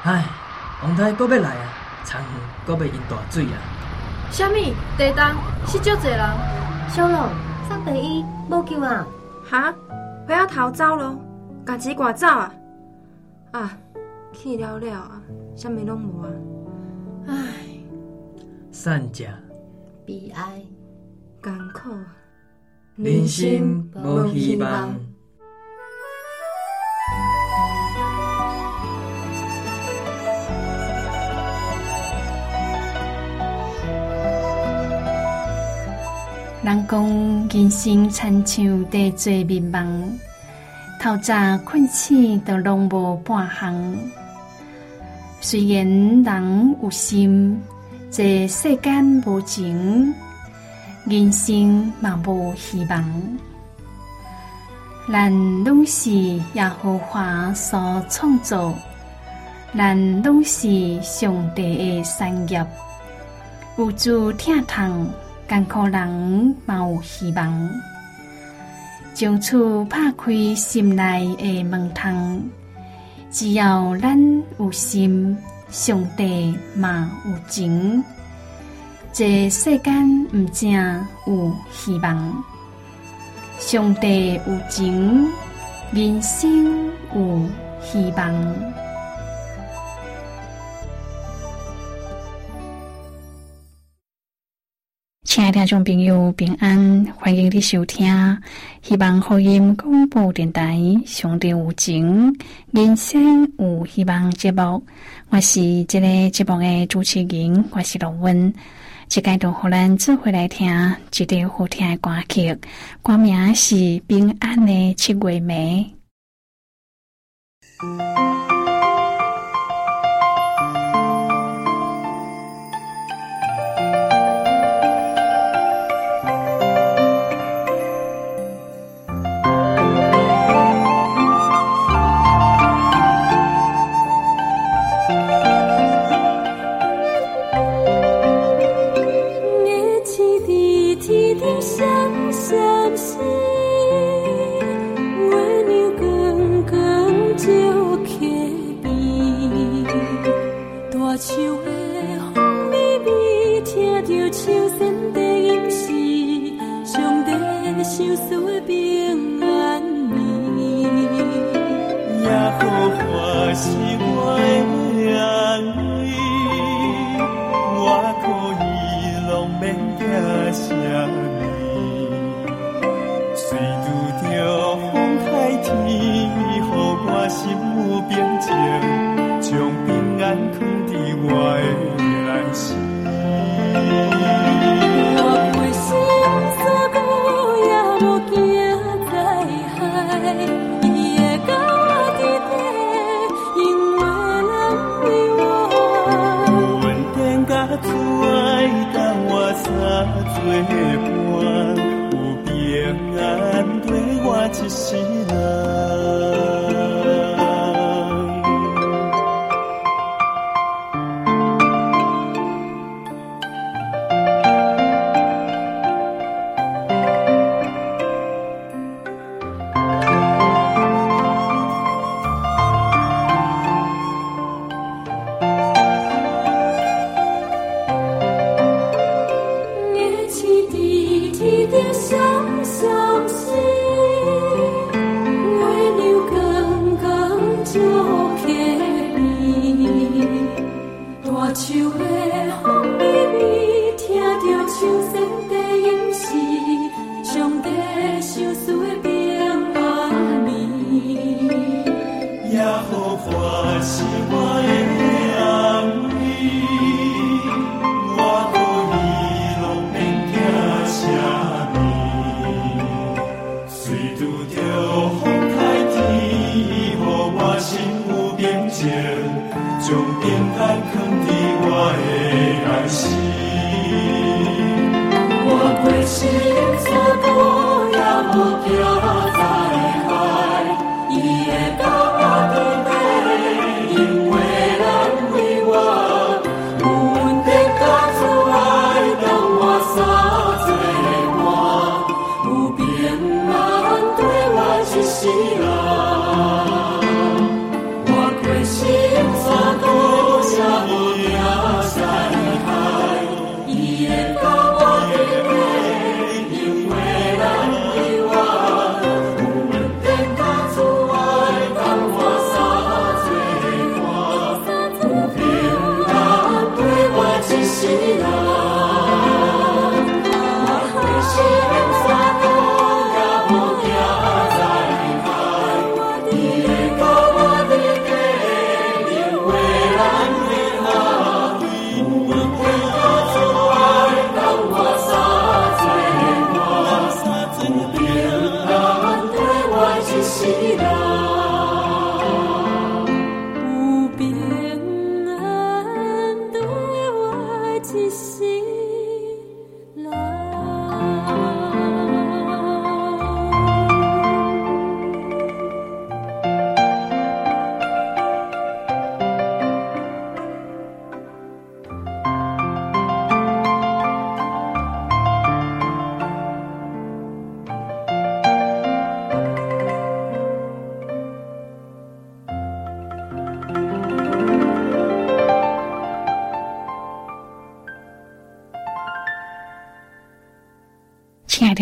唉，王太阁要来啊，田园阁要淹大水啊！ 啥物？地动死足侪人。 小龙，上第一无救啊！ 哈，回啊逃走咯，家己赶走啊！啊，去了了啊，啥物拢无啊！唉， 善者悲哀， 艰苦， 人生无希望。 人讲人生亲像地做迷茫，透早困醒都拢无半项。虽然人有心，这世间无情，人生嘛无希望。咱拢是耶和华所创造，咱拢是上帝的产业，有主疼痛。艰苦人嘛有希望，将厝拍开心内的门窗。只要咱有心，上帝嘛有情。这世间不正有希望，上帝有情，人生有希望。亲爱的听众朋友，平安，欢迎你收听希望福音广播电台上帝有情，人生有希望节目。我是这个节目的主持人，我是罗文。这阶段互咱做回来听一首好听的歌曲，歌名是《平安的7月暝》。 我过心所过。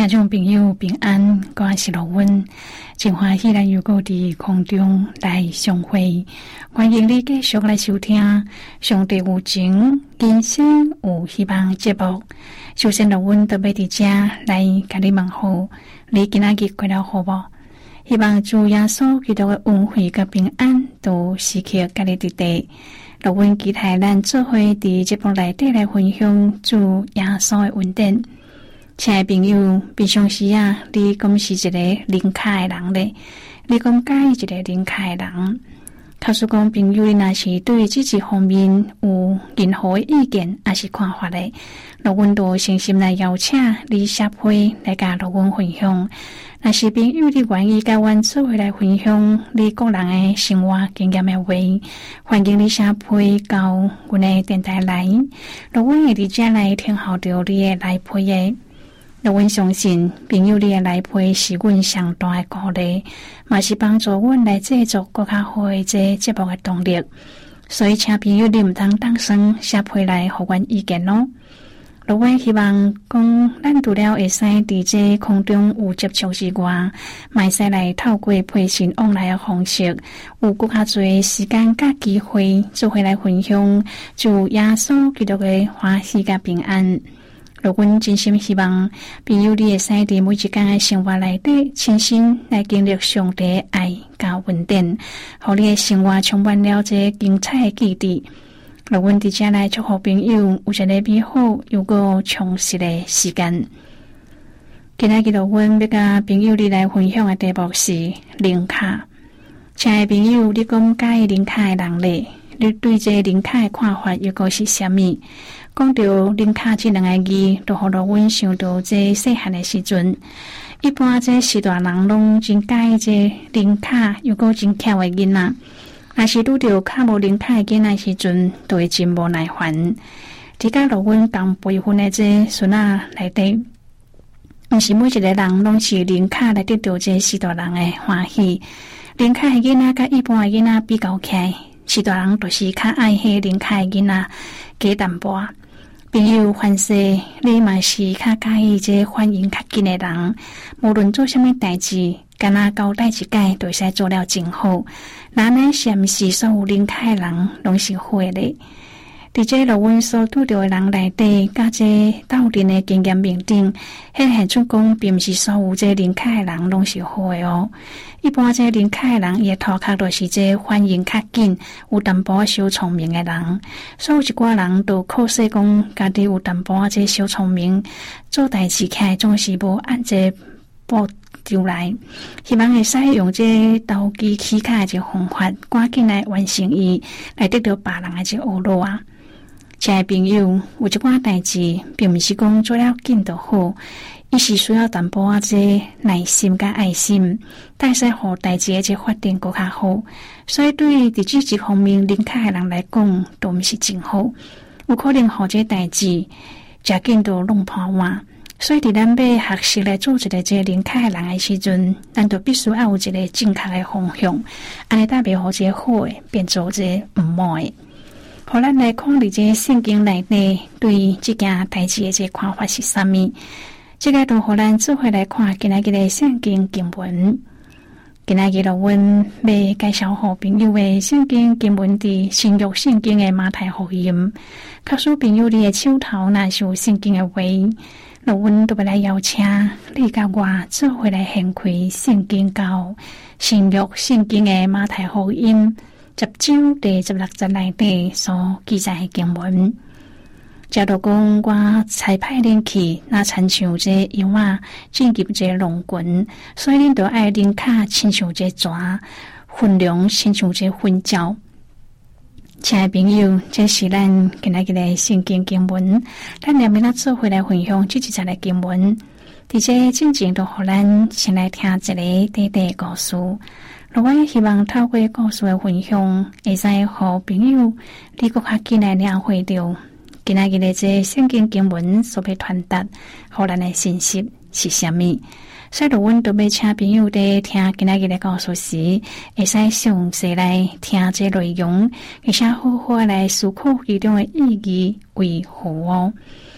听众朋友平安，我是罗文，真欢喜咱又搁伫空中来相会，欢迎你继续来收听上帝有情人生有希望节目。首先罗文特别伫遮来甲你问候，你今仔日过了好无？希望主耶稣基督的恩惠甲平安都时刻甲你伫地。罗文期待咱做伙伫节目内底来分享主耶稣的恩典。亲爱的朋友，平常时啊，你讲是一个灵巧的人咧，你讲介意一个灵巧的人。假使讲朋友，你若是对这一方面有任何的意见还是看法咧，罗文都诚心来邀请你协会来甲罗文分享。若是朋友你愿意甲阮做伙来分享你个人的生活经验的话，欢迎你写批到阮的电台来，罗文会伫遮来听候着你的来批的。罗文相信，朋友你的来批是阮上大的鼓励，嘛是帮助阮来制作更较好的这节目的动力。所以，请朋友你毋通当生写批来互阮意见咯。罗文希望讲，咱除了会使伫这空中有接触之外，嘛会使来透过批信往来的方式，有更较侪时间甲机会，做伙来分享主耶稣基督的欢喜甲平安。罗文真心希望朋友你会使伫每一天的生活内底，亲身来经历上帝的爱甲恩典，互你的生活充满了这精彩的记忆。罗文伫遮来祝福朋友有一个美好又个充实的时间。今仔日罗文要甲朋友你来分享的题目是灵巧。亲爱的朋友，你讲介意灵巧的人咧？你对这灵巧的看法又个是啥物？讲到灵巧这两个字，就互罗文想到这细汉的时阵，一般这时大人拢真介意这灵巧又个真巧的囡仔。若是拄着较无灵巧的囡仔时阵，就会真无耐烦。伫甲罗文同辈分的这孙仔内底，毋是每一个人拢是灵巧来得到这时大人的欢喜。灵巧的囡仔甲一般的囡仔比较起来，时大人就是较爱迄灵巧的囡仔加淡薄。朋友，凡是你嘛是较介意这反应较紧的人，无论做啥物代志，敢若交代一届，就会使做了真好。那呢是毋是所有灵巧的人拢是好的咧？伫这罗文所拄着的人内底，甲这斗阵的经验面顶，显现出讲，并毋是所有这灵巧的人拢是好的哦。一般这灵巧的人，伊的头壳就是这反应较紧，有淡薄小聪明的人。所以一寡人都靠说讲，家己有淡薄这小聪明，做代志起来总是无按这步骤来。希望会使用这投机取巧的这方法，赶紧来完成伊，来得到别人的这学路啊。亲爱的朋友，有一寡代志，并毋是讲做了紧就好，伊是需要淡薄这耐心甲爱心，但是互代志的这发展更较好。所以对伫这一方面灵巧的人来讲，都毋是真好，有可能互这代志真紧就弄破碗。所以伫咱要学习来做一个这灵巧的人的时阵，咱就必须要有一个正确的方向，安尼才袂互这好的变做这毋好的。互咱来看伫这圣经内底对这件代志的这看法是啥物？这个都互咱做伙来看今仔日的圣经经文。今仔日罗文要介绍互朋友的圣经经文伫新约圣经的马太福音。假使朋友你的手头若是有圣经的话，罗文都要来邀请你甲我做伙来掀开圣经到新约圣经的马太福音10章第16节内底所记载的经文。假如讲我才派恁去，那亲像这羊仔进入这龙群，所以恁就爱灵巧亲像这蛇，分量亲像这粉椒。亲爱的朋友，这是咱今仔日的圣经经文，咱两面做伙来分享这一节的经文。伫这进前就互咱先来听一个短短的故事。罗文希望透过故事的分享，会使互朋友你更较紧来领会到今仔日的这圣经经文所要传达互咱的信息是啥物。所以罗文都要请朋友在听今仔日的故事时，会使详细来听这内容，而且好好来思考其中的意义为何哦。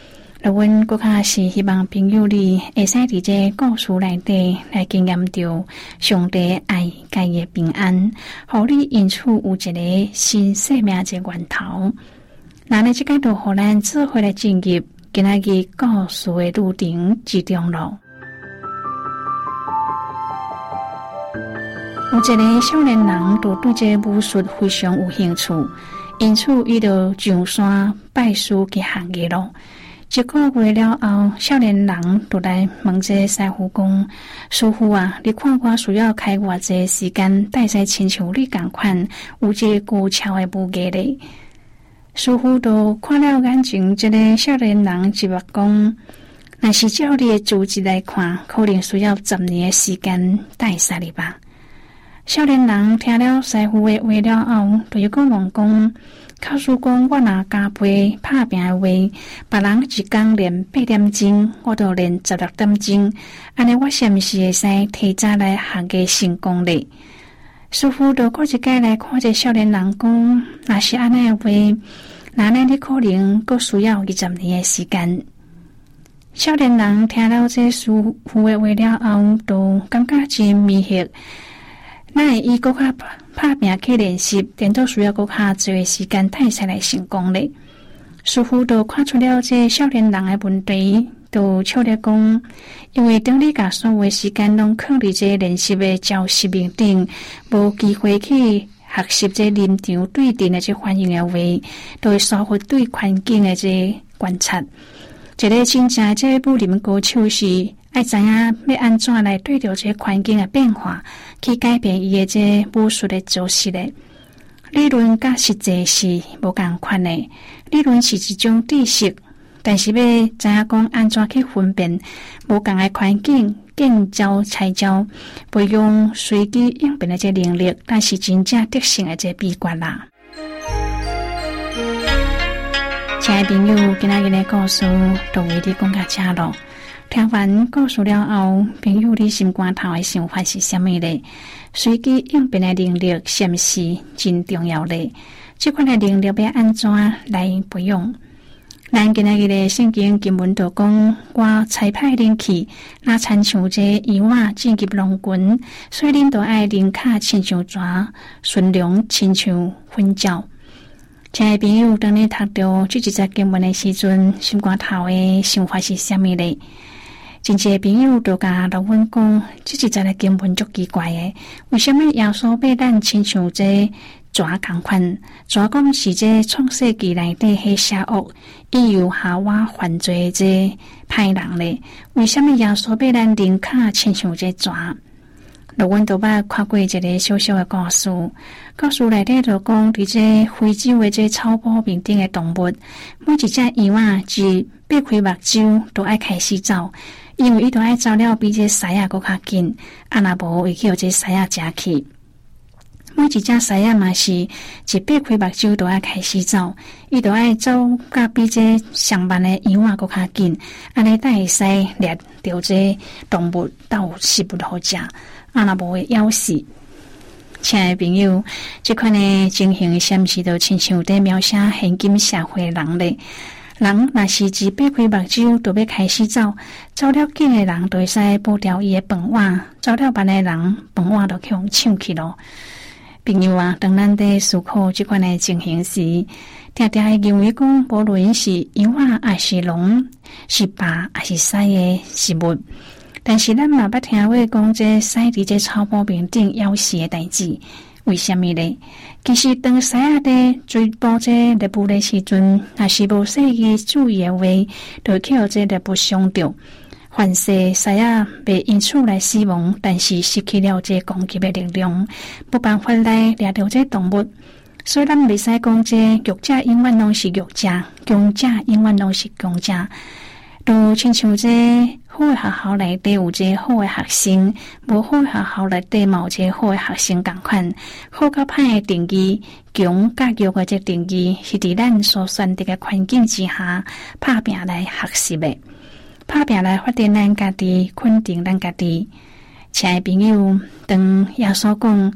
阮搁较是希望朋友你会使伫这故事内底来经验到上帝爱甲伊的平安，互你因此有一个新生命的源头。那呢，即个就互咱做伙来进入今仔日故事的路程之中咯。有一个少年人就对这武术非常有兴趣，因此伊就上山拜师去学艺咯。一个月了后，少年人就来问这师傅讲：“师傅啊，你看我需要开偌济时间带使亲像你同款有这高超的武艺咧？”师傅就看了眼前这个少年人，就话讲：“若是照你的资质来看，可能需要10年的时间带使你吧。”少年人听了师傅的话了后，就又讲问讲：“考师讲，我若加倍拍拼的话，别人一天练8点钟，我就练16点钟，安尼我是毋是会使提早来学个成功咧？”师傅就过一摆来看这少年人讲：“若是安尼的话，那你可能阁需要20年的时间。”少年人听了这师傅的话了后，就感觉真迷惑。那伊搁较拍拼去练习，点都需要搁较侪时间带使来成功咧。师傅就看出了这少年人的问题，就笑咧讲：“因为当你甲所有时间拢放伫这练习的教室面顶，无机会去学习这临场对阵的这反应的话，就会疏忽对环境的这观察。一个真正这武林高手是爱知影要安怎来对着这环境的变化，去改变伊的这武术的招式咧。理论甲实际是无共款的，理论是一种知识，但是要知影讲安怎去分辨无共的环境，见招拆招，培养随机应变的这能力，但是真正得胜的这秘诀啦。亲爱的朋友，今仔日的故事就为你讲到这咯。听完故事了后，朋友你心肝头的想法是什么呢？随机应变的能力是不是真重要呢？这款的能力要安怎来培养？咱今仔日的圣经经文就讲：“我彩派灵气，那亲像这伊碗进入龙群，所以恁都爱灵卡亲像蛇，顺良亲像粉鸟。”亲爱的朋友，当你读到这一则经文的时阵，心肝头的想法是什么呢？真侪朋友都甲老阮讲，这一则的经文足奇怪的，为什么耶稣要咱亲像这蛇同款？蛇讲是这创世纪内底迄邪恶，伊由夏娃犯罪这歹人咧？为什么耶稣要咱灵卡亲像这蛇？老阮都捌看过一个小小的故事，故事内底就讲，伫这非洲的这草坡面顶的动物，每一只伊娃一擘开目睭，都爱开始走，因为伊都爱走了比这狮仔搁较紧，啊若无会去互这狮仔食去。每一只狮仔嘛是一擘开目睭都爱开始走，伊都爱走甲比这上班的伊娃搁较紧，安尼才会使掠到这动物到食物好食。啊，若无会咬死。亲爱的朋友，这款的情形是毋是就亲像在描写现今社会人咧？人若是一擘开目睭，就要开始走，走了紧的人就会使保掉伊的饭碗，走了慢的人饭碗就去互抢去咯。朋友啊，当咱在思考这款的情形时，常常会认为讲，无论是羊啊，还是龙，是白还是屎的食物。但是咱嘛捌听话讲，这狮伫这草坡面顶咬死的代志，为什么呢？其实当狮仔在追捕这猎物的时阵，若是无细去注意的话，就去互这猎物伤着。凡是狮仔被因此来死亡，但是失去了这攻击的力量，无办法来掠到这动物。所以咱袂使讲这弱者永远拢是弱者，强者永远拢是强者。都亲像这好的学校内底有这好的学生，无好的学校内底嘛有这好的学生同款。好甲歹的定义，强甲弱的这定义，是伫咱所选择的环境之下，拍拼来学习的，拍拼来发展咱家己，肯定咱家己。亲爱的朋友，当耶稣讲，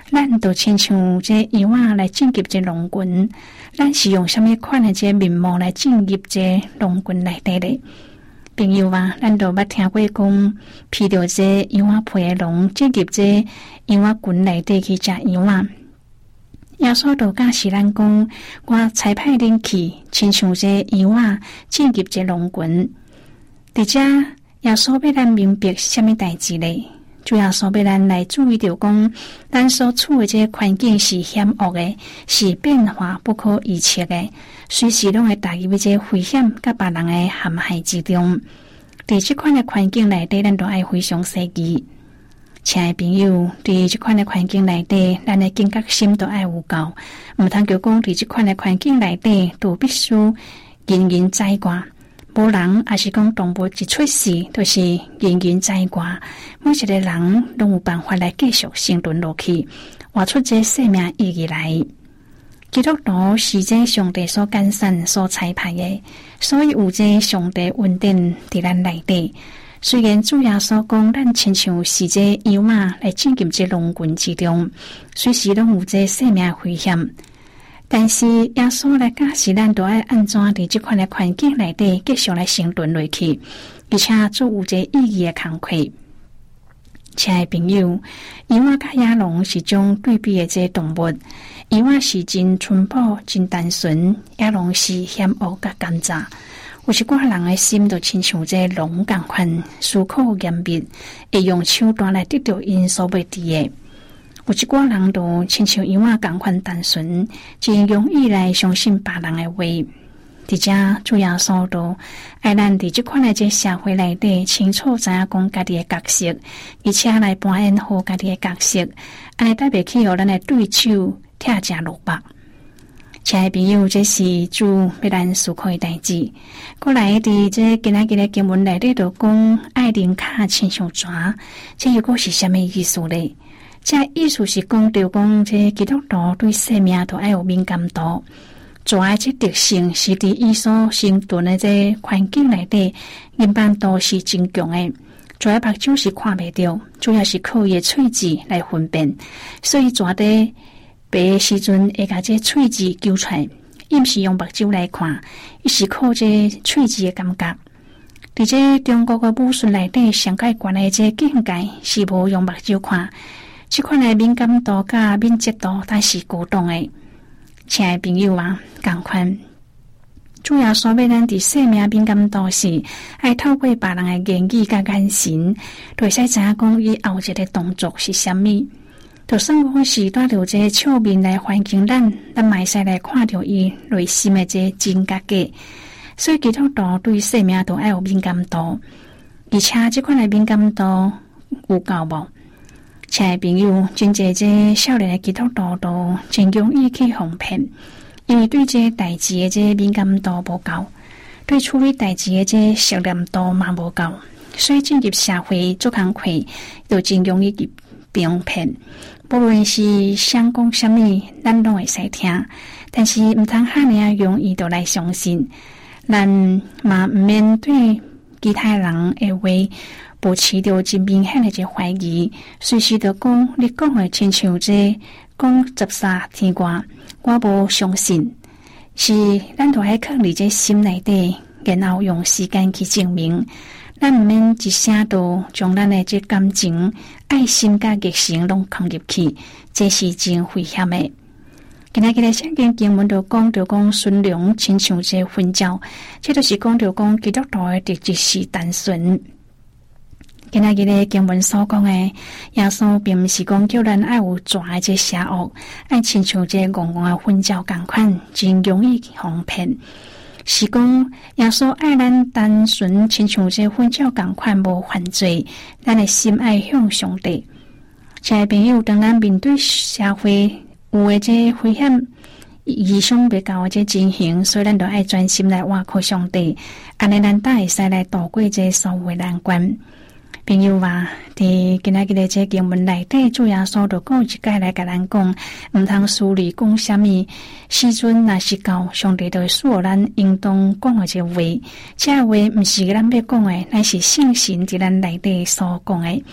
咱就亲像这羊仔来进入这龙群，咱是用什么款的这面貌来进入这龙群内底咧？朋友啊，咱都捌听过讲，披着这羊仔皮的龙进入这羊仔群内底去食羊仔。耶稣就教示咱讲，我差派恁去，亲像这羊仔进入这龙群。伫遮耶稣要咱明白什么代志咧？主要说要咱来注意到讲，咱所处的这环境是险恶的，是变化不可预测的，随时拢会踏入这危险甲别人的陷害之中。伫这款的环境内底，咱都爱非常小心。亲爱朋友，伫这款的环境内底，咱的警觉心都爱有够，毋通就讲伫这款的环境内底，都必须人人宰割。无人也是讲动物一出世都是人人宰割，每一个人拢有办法来继续生存落去，活出这生命意义来。基督徒是这上帝所拣选、所差派的，所以有这上帝恩典伫咱内底。虽然主耶稣讲，咱亲像是这羊仔来进入这龙群之中，随时拢有这生命危险。但是耶稣来教示咱，都爱安怎伫这款的环境内底继续来生存落去，而且做有这意义的工课。亲爱朋友，羊仔甲野狼是种对比的这动物，羊仔是真淳朴、真单纯，野狼是险恶甲奸诈。有一寡人的心就亲像这龙共款，思考严密，会用手段来得到因所要得的。有一寡人都亲像羊仔共款单纯，真容易来相信别人的话。伫遮主要说到，爱咱伫这款的这社会内底，清楚知影讲家己的角色，而且来扮演好家己的角色，安尼才袂去互咱的对手拆食落腹。亲爱朋友，这是主要咱思考的代志。过来伫这今仔日的经文内底就讲，爱人脚亲像蛇，这又个是什么意思呢？这意思是讲到讲，这基督徒对生命都爱有敏感度。蛇的这特性是伫伊所生存的这环境内底，敏感度是真强的。蛇的目睭是看袂到，主要是靠伊的喙齿来分辨，所以蛇伫白的时阵会甲这喙齿揪出来，伊毋是用目睭来看，伊是靠这喙齿的感觉。伫这中国的武术内底，上界悬的这境界是无用目睭看。这款的敏感度甲敏捷度，但是高档的。亲爱朋友啊，同款，主要说要咱伫生命敏感度是爱透过别人的言语甲眼神，就会使知影讲伊后一个动作是啥物。就算讲是带着这笑面来环境咱嘛会使来看到伊内心的这真价格。所以基督徒对生命都爱有敏感度，而且这款的敏感度有够无？亲爱朋友，真侪这少年的基督徒都真容易去哄骗，因为对这代志的这敏感度无够，对处理代志的这熟练度嘛无够，所以进入社会做工课就真容易去被骗。不论是想讲什么，咱拢会使听，但是毋通遐尔容易就来相信。咱嘛毋免对其他人的话保持着真明显的这怀疑，随时就讲你讲的亲像这讲13天外，我无相信，是咱都爱放伫这心内底，然后用时间去证明。咱毋免一声都将咱的这感情、爱心甲热情拢放入去，这是真危险的。今仔日的圣经经文就讲到讲顺良亲像这婚教，这就是讲到讲基督徒的特质是单纯。今仔日的经文所讲的，耶稣并毋是讲叫咱爱有蛇的这邪恶，爱亲像这戆戆的婚教共款，真容易哄骗。是讲耶稣爱咱单纯，亲像这婚教共款无犯罪，咱的心爱向上帝。亲爱朋友，当咱面对社会有的这危险、意想不到的这情形，所以咱就爱专心来倚靠上帝，安尼咱才会使来度过这所有的难关。朋友啊，伫今仔日的这经文内底，主耶稣就讲一解来甲咱讲，毋通思虑讲什么时阵，若是到上帝就会赐予咱应当讲的这话。这话毋是咱要讲的，乃是圣神伫咱内底所讲的。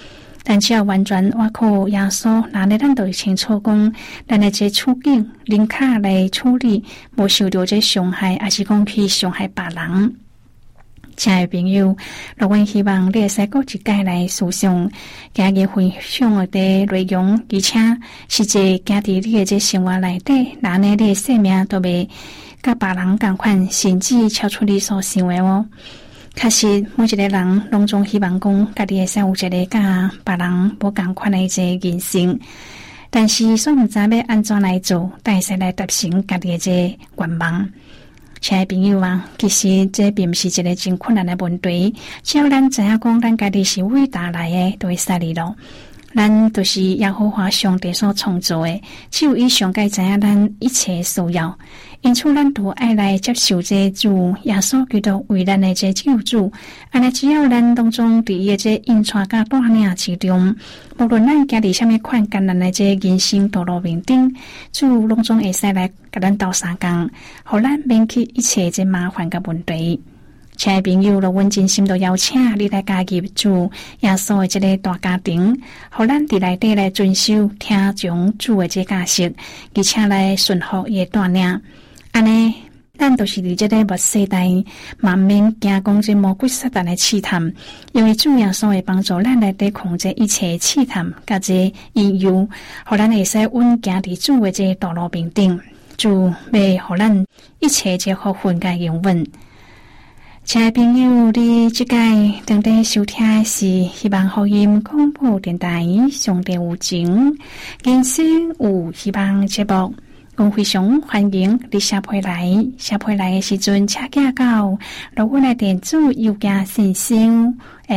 但只要完全依靠耶稣，那呢咱就会清楚讲，咱的这处境，人卡来处理，无受到这伤害，还是讲去伤害别人。亲爱的朋友，若阮希望你会使过一解来思想今日分享的内容，而且是这家伫你的这生活内底，那呢你的生命都袂甲别人同款，甚至超出你所想的哦。确实，每一个人拢总希望讲，家己会使有一个甲别人无同款的这人生，但是所毋知要安怎来做，才会使来达成家己的这愿望。亲爱的朋友啊，其实这并不是一个真困难的问题，只要咱知影讲，咱家己是伟大来的，就会使哩咯。咱都是耶和华上帝所创造的，只有伊上该知影咱一切需要，因此咱都爱来接受这主耶稣基督为咱的这救主。安尼只要咱当中伫伊的这引带甲带领之中，无论咱行伫什么款艰难的这人生道路面顶，主拢总会使来甲咱斗相共，互咱免去一切这麻烦甲问题。亲爱的朋友，阮真心都邀请你来加入主耶稣的这个大家庭，互咱伫内底来遵守听从主的这价值，而且来顺服伊的带领。安尼，咱都是伫这个末世代，慢免惊讲这魔鬼撒旦的试探，因为主耶稣会帮助咱来抵抗这一切试探，甲这引诱，互咱会使稳行伫主的这道路面顶。主要互咱一切这福分甲永稳。亲爱的朋友，你即届正在收听的是希望福音广播电台上帝有情人生有希望节目，我非常欢迎你写批来的时阵，请寄到落阮的电子邮件信箱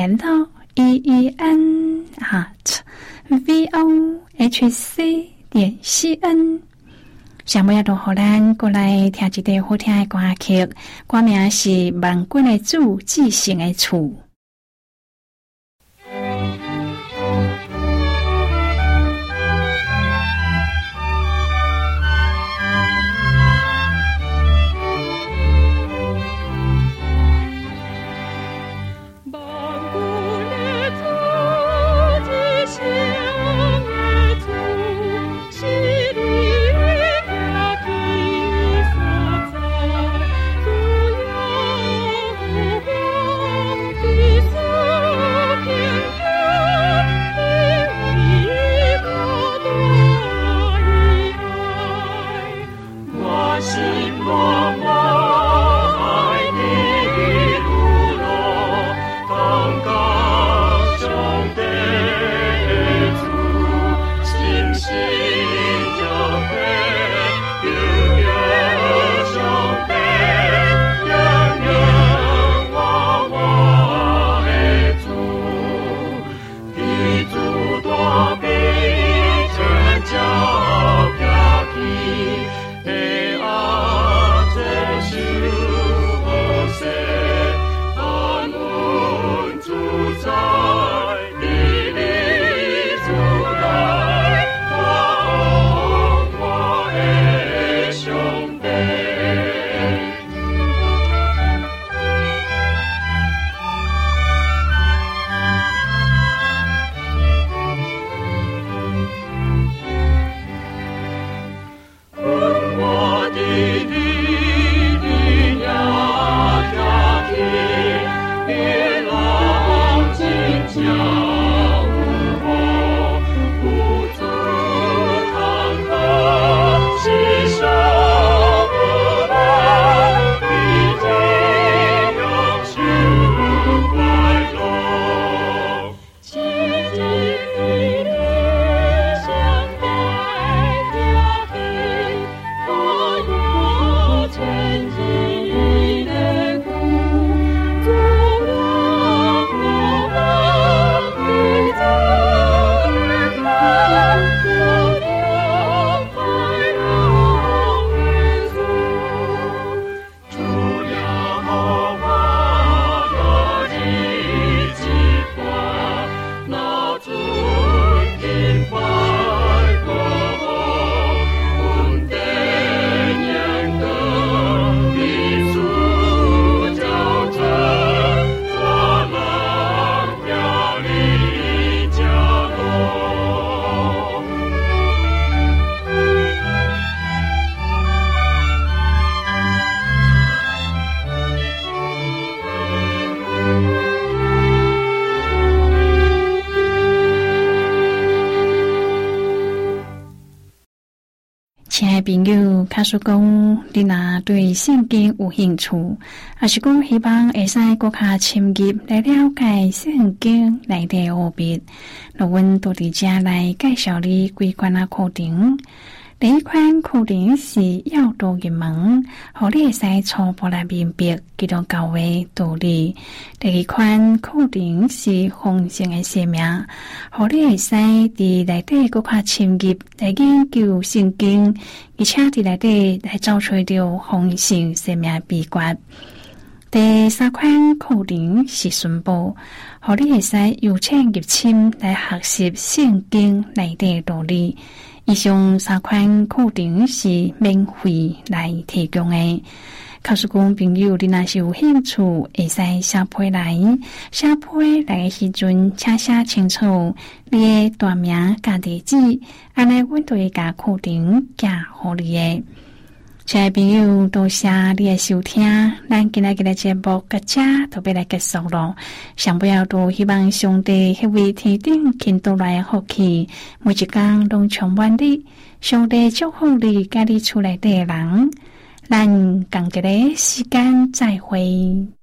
LEEN@vohc.cn。想要都互咱过来听一个好听的歌曲，歌名是《万军的主至圣的厝》。 你亲爱朋友，假使讲你若对圣经有兴趣，还是讲希望会使更加深入来了解圣经内底奥秘，那阮都伫遮来介绍你几款课程。第一款课程是要道入门，互你会使初步来明白基督教的道理。第二款课程是丰盛的生命，互你会使伫内底更加深入来研究圣经，而且伫内底来找找到丰盛生命的秘诀。第三款课程是宣布，互你会使由浅入深来学习圣经内底的道理。以上三款课程是免费来提供的。假使讲朋友你若是有兴趣，会使写批来，写批来的时阵，请写清楚你的大名甲地址，安尼阮就会甲课程寄互你的。亲爱朋友，多谢你的收听，咱今日的节目到这就要来结束了。上不要都希望上帝迄位天顶倾倒来的福气，每一天拢充满你。上帝祝福你，甲你厝内底的人。咱同一个时间再会。